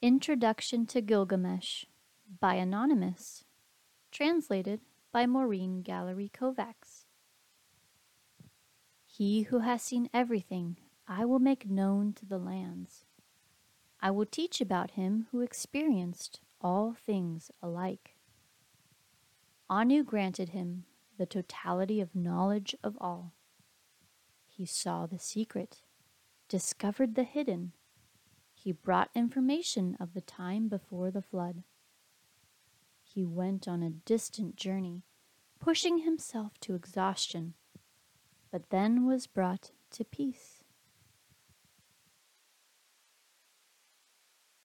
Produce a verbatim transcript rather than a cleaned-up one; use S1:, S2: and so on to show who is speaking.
S1: Introduction to Gilgamesh by Anonymous. Translated by Maureen Gallery Kovacs. He who has seen everything, I will make known to the lands. I will teach about him who experienced all things alike. Anu granted him the totality of knowledge of all. He saw the secret, discovered the hidden. He brought information of the time before the flood. He went on a distant journey, pushing himself to exhaustion, but then was brought to peace.